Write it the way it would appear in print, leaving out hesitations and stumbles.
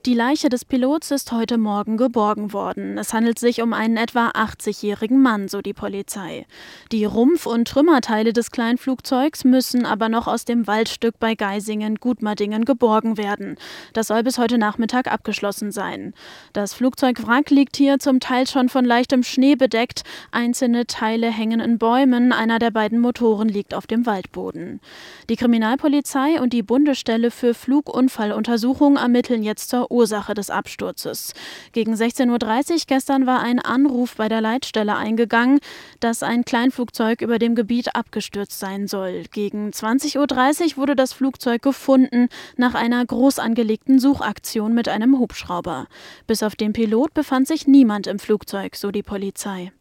Die Leiche des Pilots ist heute Morgen geborgen worden. Es handelt sich um einen etwa 80-jährigen Mann, so die Polizei. Die Rumpf- und Trümmerteile des Kleinflugzeugs müssen aber noch aus dem Waldstück bei Geisingen-Gutmardingen geborgen werden. Das soll bis heute Nachmittag abgeschlossen sein. Das Flugzeugwrack liegt hier zum Teil schon von leichtem Schnee bedeckt. Einzelne Teile hängen in Bäumen, einer der beiden Motoren liegt auf dem Waldboden. Die Kriminalpolizei und die Bundesstelle für Flugunfalluntersuchung ermitteln jetzt zur Ursache des Absturzes. Gegen 16:30 Uhr gestern war ein Anruf bei der Leitstelle eingegangen, dass ein Kleinflugzeug über dem Gebiet abgestürzt sein soll. Gegen 20:30 Uhr wurde das Flugzeug gefunden, nach einer groß angelegten Suchaktion mit einem Hubschrauber. Bis auf den Pilot befand sich niemand im Flugzeug, so die Polizei.